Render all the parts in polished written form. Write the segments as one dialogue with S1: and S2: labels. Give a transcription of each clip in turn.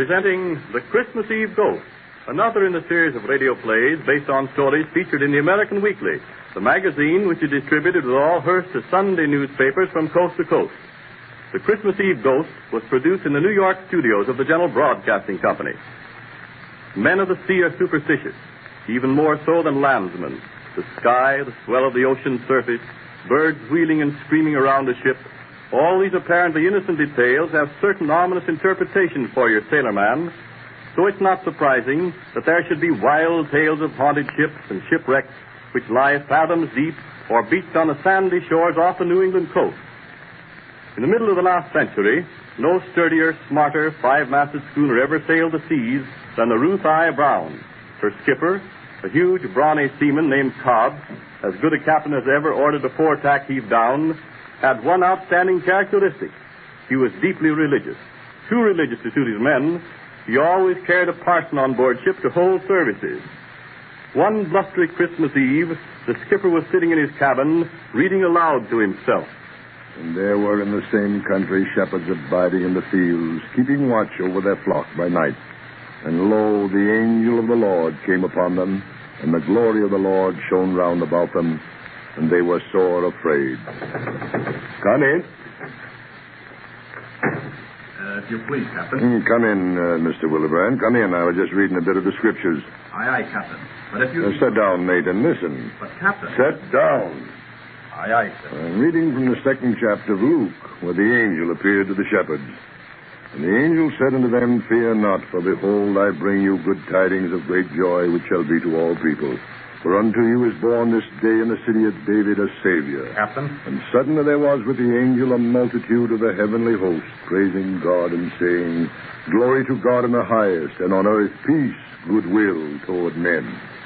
S1: presenting The Christmas Eve Ghost, another in the series of radio plays based on stories featured in the American Weekly, the magazine which is distributed with all Hearst's Sunday newspapers from coast to coast. The Christmas Eve Ghost was produced in the New York studios of the General Broadcasting Company. Men of the sea are superstitious, even more so than landsmen. The sky, the swell of the ocean surface, birds wheeling and screaming around a ship, all these apparently innocent details have certain ominous interpretations for your sailorman, so it's not surprising that there should be wild tales of haunted ships and shipwrecks which lie fathoms deep or beached on the sandy shores off the New England coast. In the middle of the last century, no sturdier, smarter, five-masted schooner ever sailed the seas than the Ruth I. Brown. Her skipper, a huge, brawny seaman named Cobb, as good a captain as ever ordered the foretack heave down, had one outstanding characteristic. He was deeply religious. Too religious to suit his men, he always carried a parson on board ship to hold services. One blustery Christmas Eve, the skipper was sitting in his cabin, reading aloud to himself.
S2: And there were in the same country shepherds abiding in the fields, keeping watch over their flock by night. And lo, the angel of the Lord came upon them, and the glory of the Lord shone round about them, and they were sore afraid. Come in.
S3: If you please, Captain.
S2: Come in, Mr. Willebrand. Come in. I was just reading a bit of the scriptures.
S3: Aye, Captain. But if you...
S2: Sit down, mate, and listen.
S3: But, Captain...
S2: Sit down.
S3: Aye, sir.
S2: I'm reading from the 2nd chapter of Luke, where the angel appeared to the shepherds. And the angel said unto them, Fear not, for behold, I bring you good tidings of great joy, which shall be to all people. For unto you is born this day in the city of David a Savior.
S3: Captain?
S2: And suddenly there was with the angel a multitude of the heavenly host, praising God and saying, Glory to God in the highest, and on earth peace, goodwill toward men.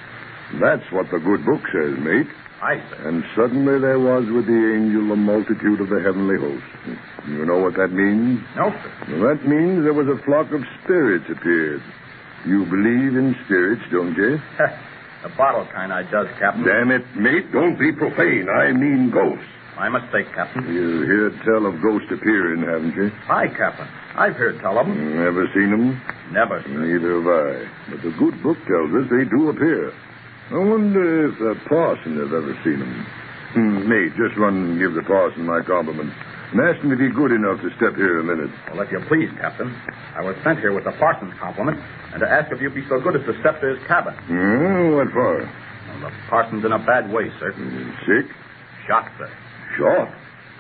S2: That's what the good book says, mate.
S3: Aye, sir.
S2: And suddenly there was with the angel a multitude of the heavenly host. You know what that means?
S3: No, sir.
S2: Well, that means there was a flock of spirits appeared. You believe in spirits, don't you?
S3: The bottle kind I does, Captain.
S2: Damn it, mate, don't be profane. I mean ghosts.
S3: My mistake, Captain.
S2: You heard tell of ghosts appearing, haven't you?
S3: Aye, Captain. I've heard tell of them.
S2: Never seen them?
S3: Never, sir.
S2: Neither have I. But the good book tells us they do appear. I wonder if the parson has ever seen them. Mate, just run and give the parson my compliments. And ask him if he's good enough to step here a minute.
S3: Well, if you please, Captain. I was sent here with the parson's compliment and to ask if you'd be so good as to step to his cabin.
S2: What for?
S3: Well, the parson's in a bad way, sir.
S2: Sick?
S3: Shot, sir.
S2: Shot?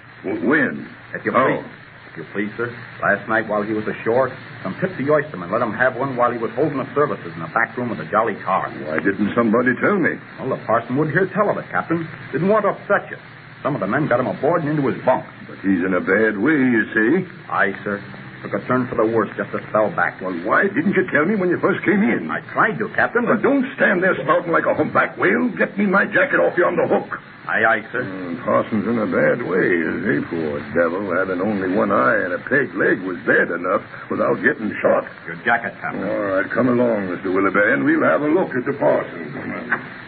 S2: When?
S3: If you please. If you please, sir. Last night while he was ashore, some tipsy oystermen let him have one while he was holding the services in the back room of the Jolly Tar.
S2: Why didn't somebody tell me?
S3: Well, the parson wouldn't hear tell of it, Captain. Didn't want to upset you. Some of the men got him aboard and into his bunk.
S2: But he's in a bad way, you see.
S3: Aye, sir. Took a turn for the worse just a spell back.
S2: Well, why didn't you tell me when you first came in?
S3: I tried to, Captain,
S2: But
S3: but...
S2: don't stand there spouting like a humpback whale. Get me my jacket off you on the hook.
S3: Aye, sir.
S2: Parson's in a bad way, is he? Poor devil. Having only one eye and a peg leg was bad enough without getting shot.
S3: Your jacket, Captain.
S2: All right, come along, Mr. Willoughby, and we'll have a look at the parson. Come on.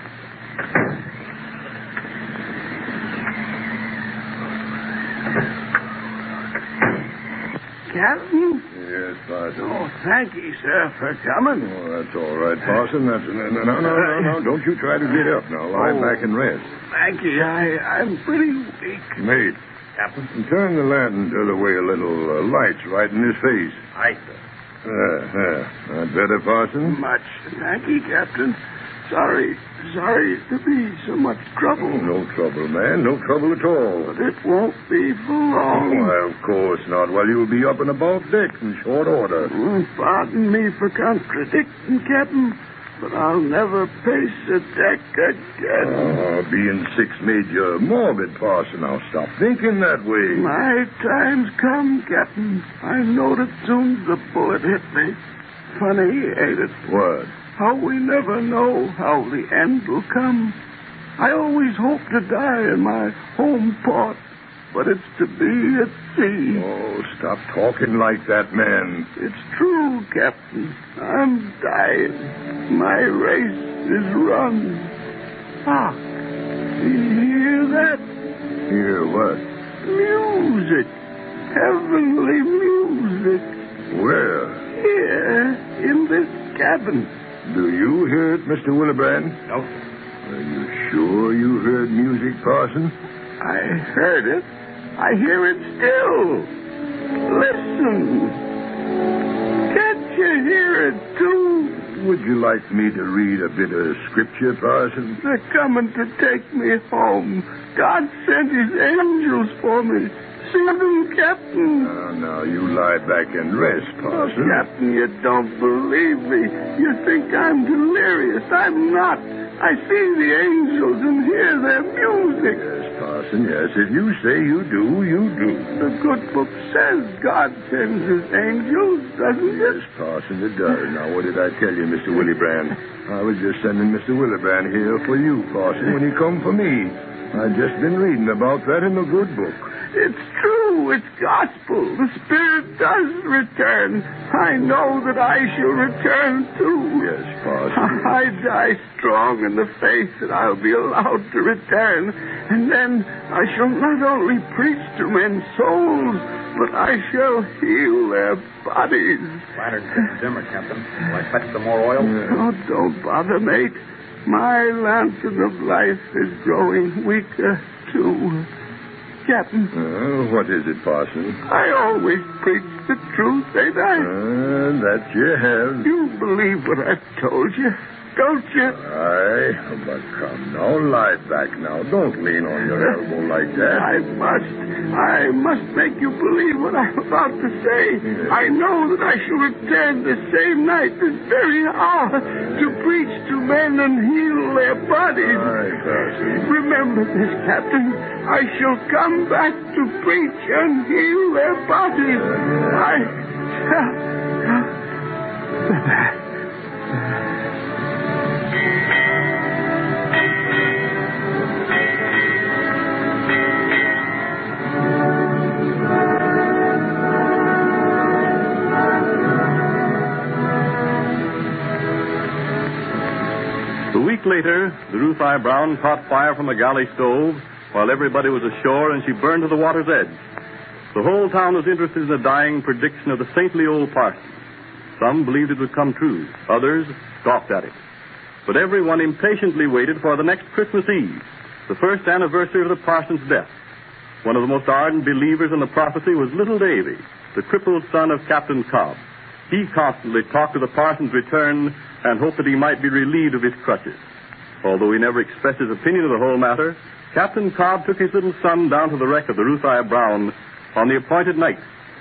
S4: Captain?
S2: Yes, Parson.
S4: Oh, thank you, sir, for coming.
S2: Oh, that's all right, Parson. That's no. Don't you try to get up now. Lie back and rest.
S4: Thank you. I'm pretty weak.
S2: Mate,
S3: Captain?
S2: turn the lantern the other way a little. Light's right in his face.
S3: Aye, sir.
S2: That better, Parson?
S4: Much. Thank you, Captain. Sorry to be so much trouble.
S2: Oh, no trouble, man. No trouble at all.
S4: But it won't be for long.
S2: Why, of course not. Well, you'll be up and about deck in short order.
S4: Pardon me for contradicting, Captain, but I'll never pace a deck again.
S2: Oh, being six made you morbid, Parson. Now stop thinking that way.
S4: My time's come, Captain. I knowed it soon as the bullet hit me. Funny, ain't it?
S2: What?
S4: How we never know how the end will come. I always hope to die in my home port, but it's to be at sea.
S2: Oh, stop talking like that, man.
S4: It's true, Captain. I'm dying. My race is run. Hark. Do you hear that?
S2: Hear what?
S4: Music. Heavenly music.
S2: Where?
S4: Here.
S2: Mr. Willebrand?
S3: No.
S2: Are you sure you heard music, Parson?
S4: I heard it. I hear it still. Listen. Can't you hear it, too?
S2: Would you like me to read a bit of scripture, Parson?
S4: They're coming to take me home. God sent his angels for me. See them, Captain.
S2: Now, you lie back and rest,
S4: Oh,
S2: Parson.
S4: Captain, you don't believe me. You think I'm delirious. I'm not. I see the angels and hear their music.
S2: Yes, Parson, yes. If you say you do, you do.
S4: The good book says God sends his angels, doesn't it?
S2: Yes, Parson, it does. Now, what did I tell you, Mr. Willebrand? I was just sending Mr. Willebrand here for you, Parson, when he come for me. I've just been reading about that in the good book.
S4: It's true. It's gospel. The Spirit does return. I know that I shall return, too.
S2: Yes, Parson.
S4: I die strong in the faith that I'll be allowed to return. And then I shall not only preach to men's souls, but I shall heal their bodies.
S3: Lantern's getting dimmer, Captain. Will I fetch some more oil?
S4: Oh, don't bother, mate. My lantern of life is growing weaker, too. Captain,
S2: What is it, Parson?
S4: I always preach the truth, ain't I?
S2: That you have.
S4: You believe what I've told you, don't you?
S2: Aye, but come now, lie back now. Don't lean on your elbow like that.
S4: I must make you believe what I'm about to say.
S2: Yes.
S4: I know that I shall return this same night, this very hour, to preach to men and heal their bodies.
S2: Aye, Parson.
S4: Remember this, Captain. I shall come back to preach and heal their bodies.
S1: A week later, the Ruth I. Brown caught fire from a galley stove while everybody was ashore, and she burned to the water's edge. The whole town was interested in the dying prediction of the saintly old parson. Some believed it would come true. Others scoffed at it. But everyone impatiently waited for the next Christmas Eve, the first anniversary of the parson's death. One of the most ardent believers in the prophecy was little Davy, the crippled son of Captain Cobb. He constantly talked of the parson's return and hoped that he might be relieved of his crutches. Although he never expressed his opinion of the whole matter, Captain Cobb took his little son down to the wreck of the Ruth I. Brown on the appointed night.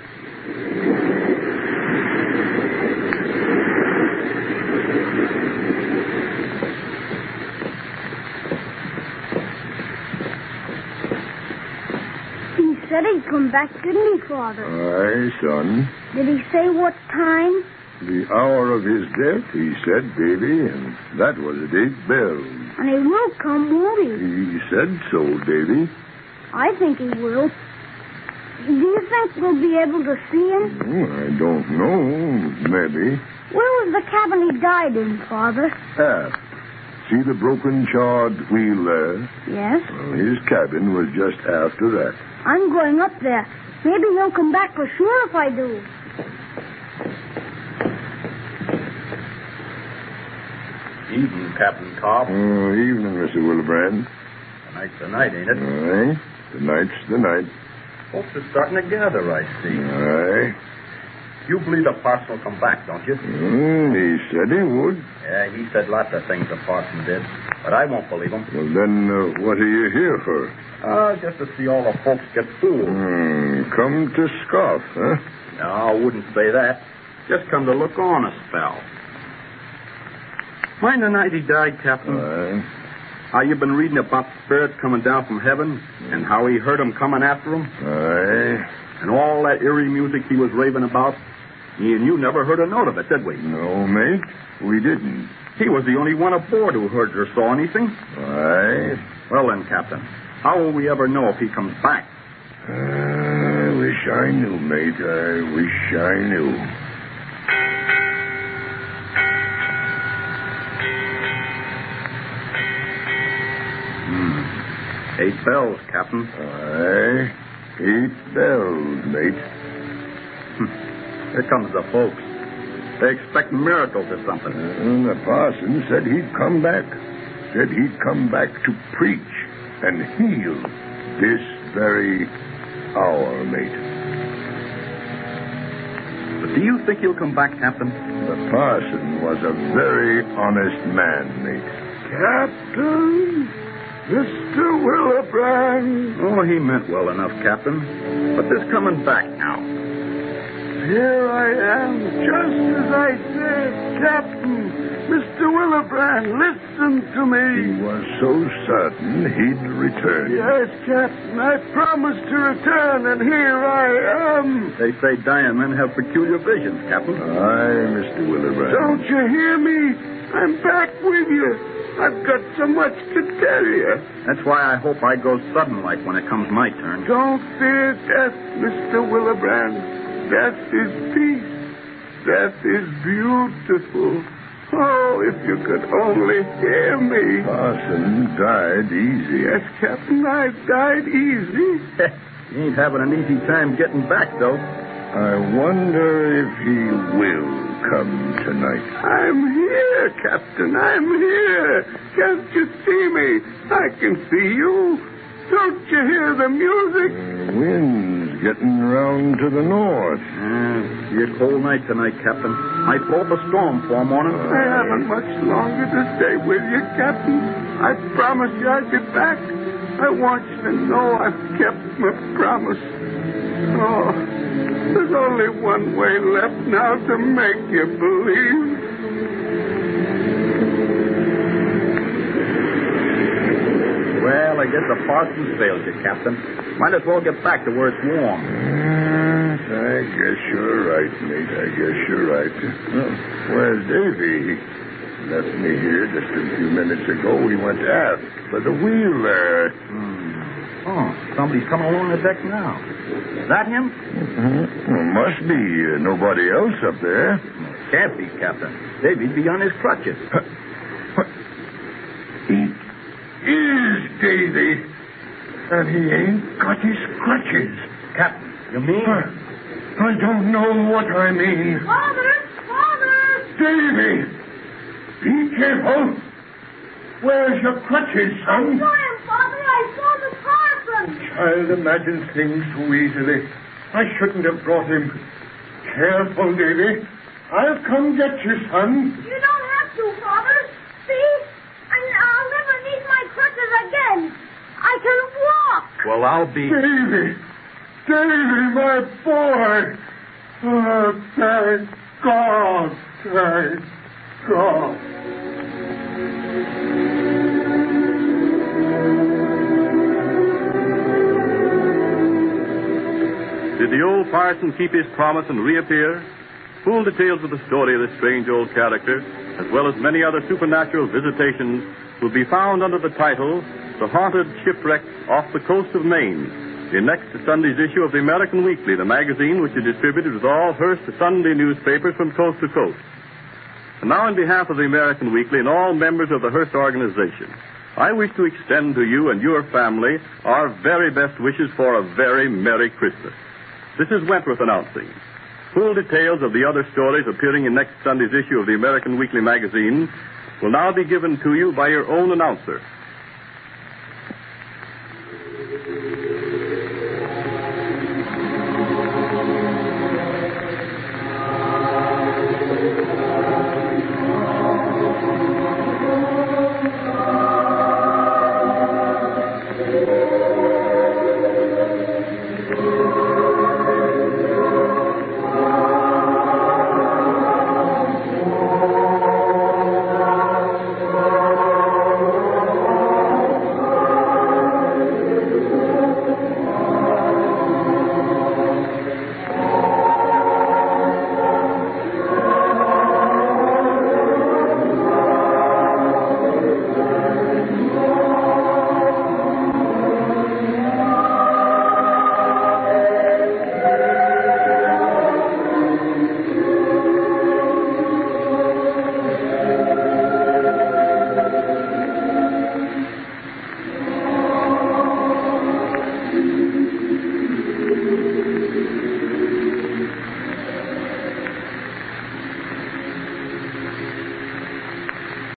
S5: He said he'd come back, didn't he, Father?
S2: Aye, son.
S5: Did he say what time?
S2: The hour of his death, he said, Davy, and that was at 8 bells.
S5: And he will come, won't he?
S2: He said so, Davy.
S5: I think he will. Do you think we'll be able to see him?
S2: I don't know. Maybe.
S5: Where was the cabin he died in, Father?
S2: Aft. See the broken, charred wheel there?
S5: Yes.
S2: Well, his cabin was just after that.
S5: I'm going up there. Maybe he'll come back for sure if I do.
S3: Evening, Captain Cobb.
S2: Evening, Mr. Willebrand.
S3: Tonight's the night, ain't it?
S2: Aye. Tonight's the night.
S3: Folks are starting to gather, I see.
S2: Aye.
S3: You believe the parson will come back, don't you?
S2: He said he would.
S3: Yeah, he said lots of things the parson did, but I won't believe him.
S2: Well, then, what are you here for?
S3: Just to see all the folks get fooled.
S2: Come to scoff, huh?
S3: No, I wouldn't say that. Just come to look on a spell. Mind the night he died, Captain?
S2: Aye.
S3: How you been reading about the spirits coming down from heaven and how he heard them coming after him?
S2: Aye.
S3: And all that eerie music he was raving about? Me and you never heard a note of it, did we?
S2: No, mate, we didn't.
S3: He was the only one aboard who heard or saw anything.
S2: Aye.
S3: Well then, Captain, how will we ever know if he comes back?
S2: I wish I knew, mate. I wish I knew.
S3: Eight bells, Captain.
S2: Aye. 8 bells, mate.
S3: Here comes the folks. They expect miracles or something.
S2: And the parson said he'd come back. Said he'd come back to preach and heal this very hour, mate.
S3: But do you think he'll come back, Captain?
S2: The parson was a very honest man, mate.
S4: Captain, Mr. Willebrand.
S3: Oh, he meant well enough, Captain. But this coming back now.
S4: Here I am, just as I said, Captain. Mr. Willebrand, listen to
S2: He
S4: me.
S2: was so certain he'd return.
S4: Yes, Captain, I promised to return, and here I am.
S3: They say dying men have peculiar visions, Captain.
S2: Aye, Mr. Willebrand.
S4: Don't you hear me? I'm back with you. I've got so much to tell you.
S3: That's why I hope I go sudden like when it comes my turn.
S4: Don't fear death, Mr. Willebrand. Death is peace. Death is beautiful. Oh, if you could only hear me.
S2: Parson died easy.
S4: Yes, Captain, I died easy.
S3: He ain't having an easy time getting back, though.
S2: I wonder if he will come tonight.
S4: I'm here, Captain. I'm here. Can't you see me? I can see you. Don't you hear the music?
S2: The wind's getting round to the north.
S3: Be a cold night tonight, Captain. Might blow up a storm for morning.
S4: I haven't much longer to stay with you, Captain. I promised you I'd be back. I want you to know I've kept my promise. Oh, there's only one way left now to make you believe.
S3: Well, I guess the parson's failed you, Captain. Might as well get back to where it's warm.
S2: Yes, I guess you're right, mate. I guess you're right. Well, where's Davy? He left me here just a few minutes ago. He went aft by the wheel there.
S3: Oh, somebody's coming along the deck now. Is that him?
S2: Well, must be nobody else up there.
S3: Can't be, Captain. Davy'd be on his crutches.
S2: What? He is Davy, and he ain't got his crutches.
S3: Captain, you mean?
S2: I don't know what I mean.
S5: Father! Father!
S2: Davy! Be careful. Where's your crutches, son?
S5: I saw him, Father. I saw the parson.
S2: Child imagines things too easily. I shouldn't have brought him. Careful, Davy. I'll come get you, son.
S5: You don't have to, Father. See? I'll never need my crutches again. I can walk.
S3: Well, I'll be...
S2: Davy! Davy, my boy! Oh, thank God! Thank God!
S1: Did the old parson keep his promise and reappear? Full details of the story of this strange old character, as well as many other supernatural visitations, will be found under the title, The Haunted Shipwreck Off the Coast of Maine, in next Sunday's issue of the American Weekly, the magazine which is distributed with all Hearst Sunday newspapers from coast to coast. And now, on behalf of the American Weekly and all members of the Hearst organization, I wish to extend to you and your family our very best wishes for a very Merry Christmas. This is Wentworth announcing. Full details of the other stories appearing in next Sunday's issue of the American Weekly magazine will now be given to you by your own announcer.